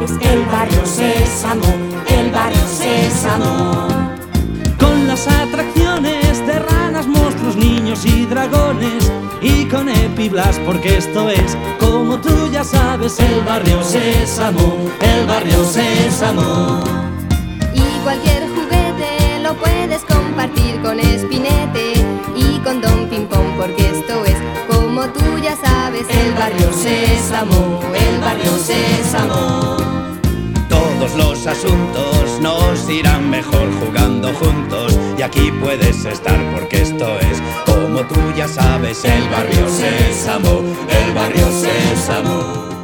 sabes, el barrio Sésamo, el barrio Sésamo. Con las atracciones de ranas, monstruos, niños y dragones, y con Epiblas, porque esto es, como tú ya sabes, el barrio Sésamo, el barrio Sésamo. Y cualquier juguete lo puedes compartir con Espinete y con Don Pimpón, porque esto es, como tú ya sabes, el barrio Sésamo, el barrio Sésamo. Todos los asuntos nos irán mejor jugando juntos, y aquí puedes estar porque esto es, como tú ya sabes, el barrio Sésamo, el barrio Sésamo.